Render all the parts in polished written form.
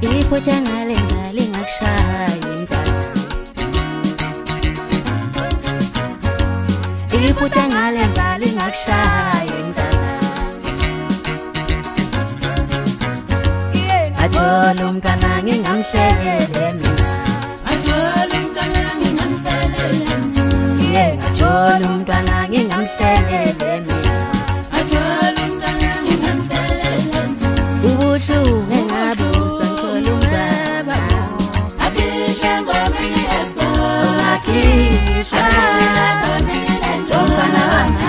iphutha ngalenza lingakushayi mntana, iphutha ngalenza lingakushayi mntana. Athola umntwana ngingamhlelele mina, athola umntwana ngingamhlelele mina, athola umntwana ngingamhlelele mina, athola umntwana ngingamhlelele mina. Ubuhlungu engabuzwa ngithola umntwana, akhishwa ngomeni esikole, ungakhishwa lomntwana wami.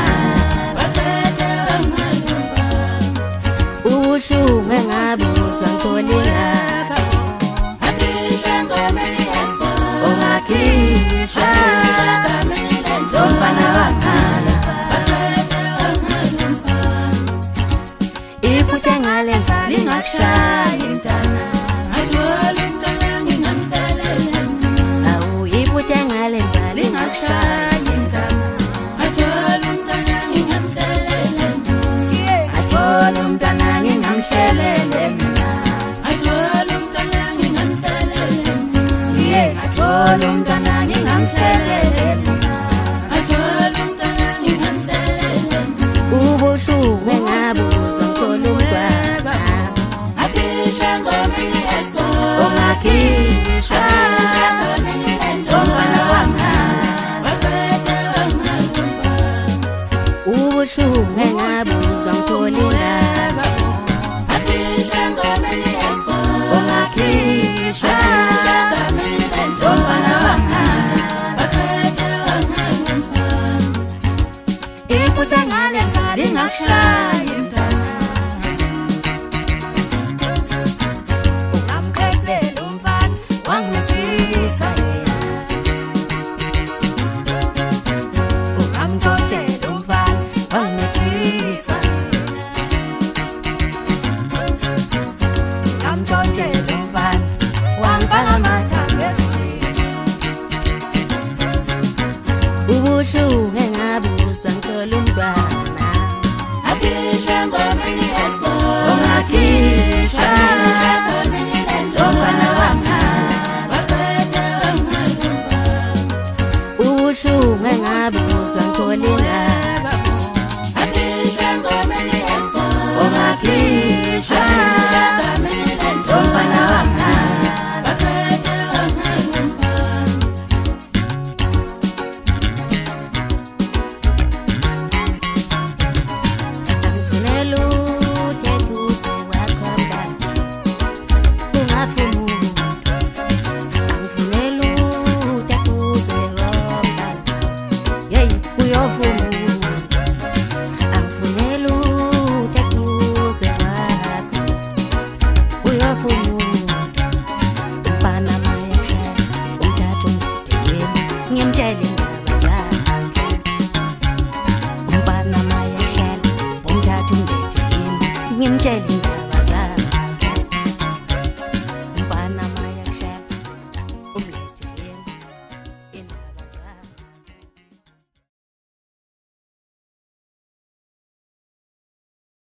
Ubuhlungu engabuzwa ngithola ingaba, akhishwa ngomeni esikole, ungakhishwa lomntwana wami. Iphutha ngalenza lingakushayi mntana, athola umntwana ngingamhlelele mina. Awu iphutha ngalenza lingakushayi mntana, athola umntwana ngingamhlelele mina, athola umntwana ngingamhlelele mina, athola umntwana ngingamhlelele mina, athola umntwana ngingamhlelele mina, athola umntwana ngingamhlelele mina. Ubuhlungu engabuzwa ngithola umntwana, akhishwa ngomeni esikole, ungakhishwa lomntwana wami. Ubuhlungu engabuzwa ngithola ingaba, akhishwa ngomeni esikole, ungakhishwa lomntwana wami. Iphutha ngalenza lingakushayi mntana, ungamqheblela umfana wangifisa yena, ungamtshotshela umfana wangithisa yena, ungamtshotshela umfana wangifaka amathambo esiko. Ubuhlungu engabuzwa ngithola umntwana, akhishwa ngomeni esikole, ungakhishwa lomntwana wami. Ubuhlungu engabuzwa ngithola ingaba, akhishwa ngomeni esikole, ungakhishwa lomntwana wami. Ngimtshele